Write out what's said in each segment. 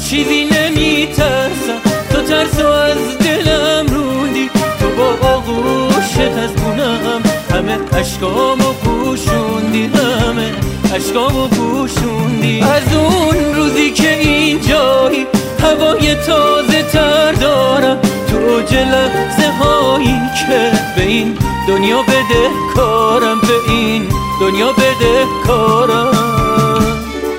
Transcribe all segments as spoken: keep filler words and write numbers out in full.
چیزی نمی ترسم، تو ترسو از دلم روندی، تو با آغوشت از گونم همه عشقامو پوشوندی، همه عشقامو پوشوندی. از اون روزی که اینجایی هوای تازه تر دارم، تو اوج لحظه هایی که به این دنیا بده کارم، به این دنیا بده کارم.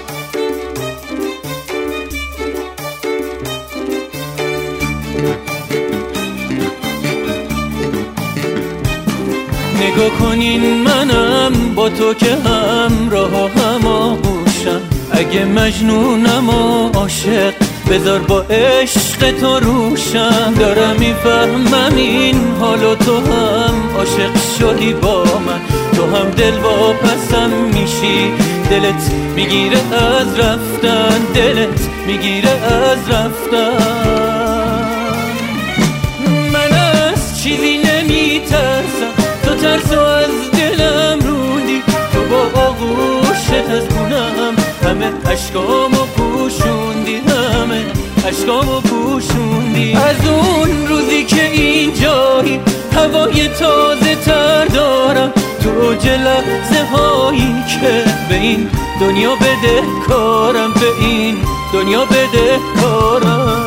نگاه کنین منم با تو که همراه هم آغوشم، اگه مجنونم و عاشق بذار با عشق تو روشم. دارم میفهمم این حالو، تو هم عاشق شدی با من، تو هم دل واپسم میشی، دلت میگیره از رفتن، دلت میگیره از رفتن. من از چیزی نمیترسم، تو ترسو از دلم روندی، تو با آغوشت از گونم همه عشقامو پوشوندی، همه عشقامو پوشوندی. از اون روزی که اینجایی هوای تازه تر دارم، تو اوج لحظه هایی که به این دنیا بده کارم، به این دنیا بده کارم.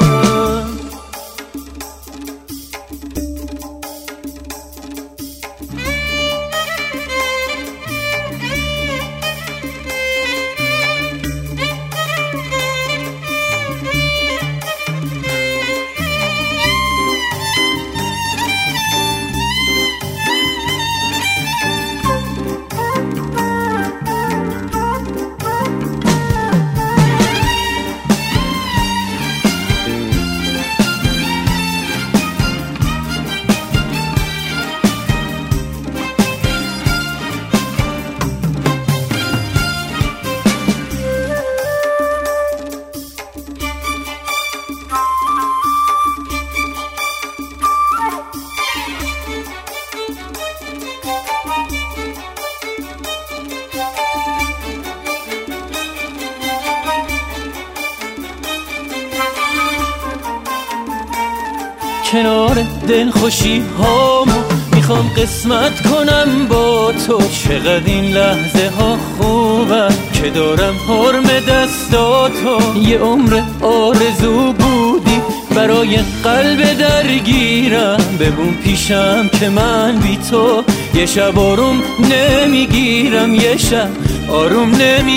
کنار دل خوشی هامو میخوام قسمت کنم با تو، چقدر این لحظه ها خوبن که دارم حرم دستاتو. یه عمر آرزو بودی برای قلب درگیرم، ببون پیشم که من بی تو یه شب آروم نمیگیرم، یه شب آروم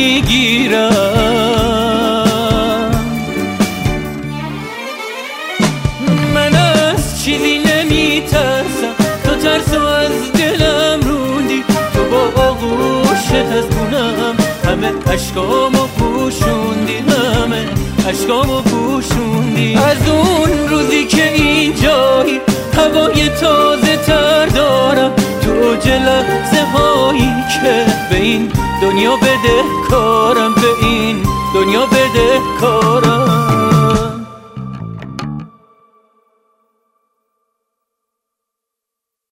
نمیگیرم. چیزی نمی ترسم، تو ترسو از دلم روندی، تو با آغوشت از گونم همه عشقامو پوشوندی، همه عشقامو پوشوندی. از اون روزی که اینجایی هوای تازه تر دارم، تو اوج لحظه هایی که به این دنیا بده کارم، به این دنیا بده کارم.